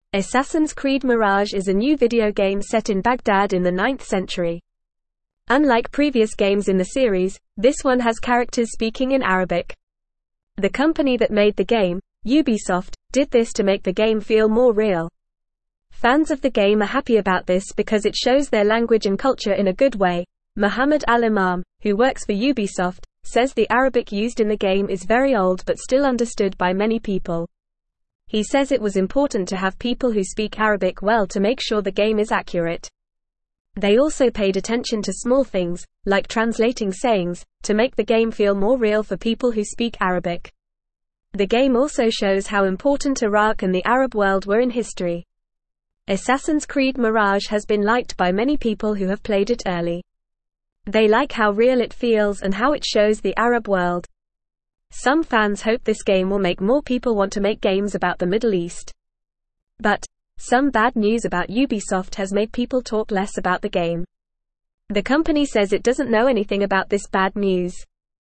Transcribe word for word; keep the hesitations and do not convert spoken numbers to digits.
Assassin's Creed Mirage is a new video game set in Baghdad in the ninth century. Unlike previous games in the series, this one has characters speaking in Arabic. The company that made the game, Ubisoft, did this to make the game feel more real. Fans of the game are happy about this because it shows their language and culture in a good way. Muhammad Al-Imam, who works for Ubisoft, says the Arabic used in the game is very old but still understood by many people. He says it was important to have people who speak Arabic well to make sure the game is accurate. They also paid attention to small things, like translating sayings, to make the game feel more real for people who speak Arabic. The game also shows how important Iraq and the Arab world were in history. Assassin's Creed Mirage has been liked by many people who have played it early. They like how real it feels and how it shows the Arab world. Some fans hope this game will make more people want to make games about the Middle East. But some bad news about Ubisoft has made people talk less about the game. The company says it doesn't know anything about this bad news.